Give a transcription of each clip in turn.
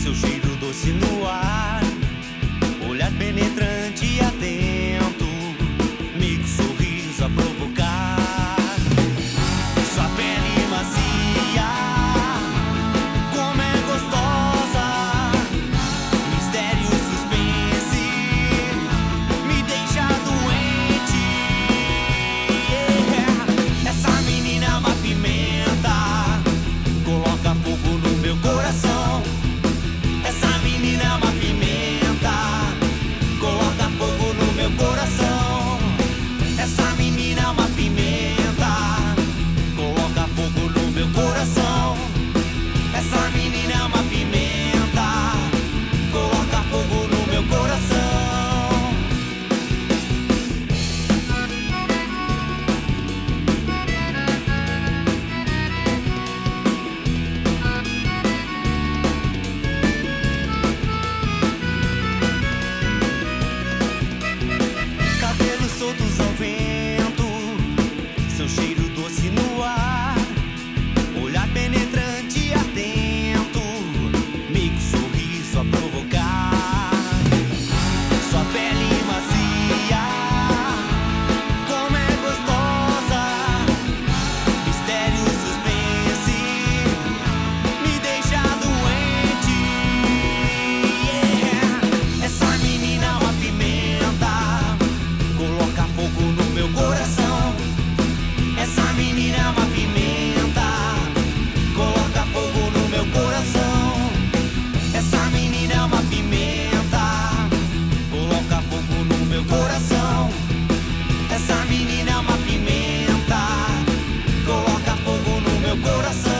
seu cheiro doce no ar, olhar penetrante e atento, meio sorriso a provocar. Sua pele macia, como é gostosa, mistério, suspense, me deixa doente. Essa menina é uma pimenta, coloca fogo no meu coração. Essa menina é uma pimenta, coloca fogo no meu coração. Essa menina é uma pimenta, coloca fogo no meu coração. Essa menina é uma pimenta, coloca fogo no meu coração. Cabelos soltos ao vento, seu cheiro doce no ar, olhar penetrante e atento, meio sorriso a provocar. Sua pele macia, como é gostosa, mistério, suspense, me deixa doente. Essa menina é uma pimenta, coloca fogo no meu coração. Essa menina é uma pimenta, coloca fogo no meu coração. Essa menina é uma pimenta, coloca fogo no meu coração. Essa menina é uma pimenta, coloca fogo no meu coração.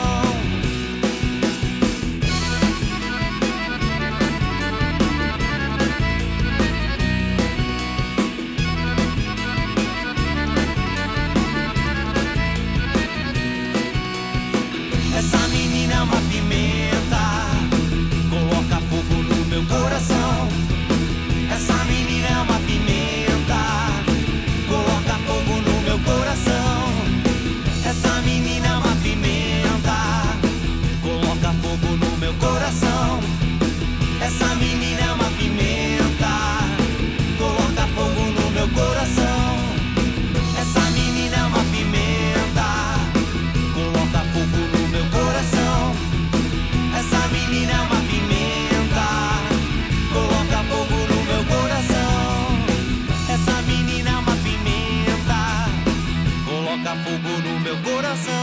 Essa menina é uma pimenta, coloca fogo no meu coração. Essa menina é uma pimenta, coloca fogo no meu coração. Essa menina é uma pimenta, coloca fogo no meu coração. Essa menina é uma pimenta, coloca fogo no meu coração. Essa menina é uma pimenta, coloca fogo no meu coração. Essa menina é uma pimenta, coloca fogo no meu coração. Essa menina é uma pimenta, coloca fogo no meu coração.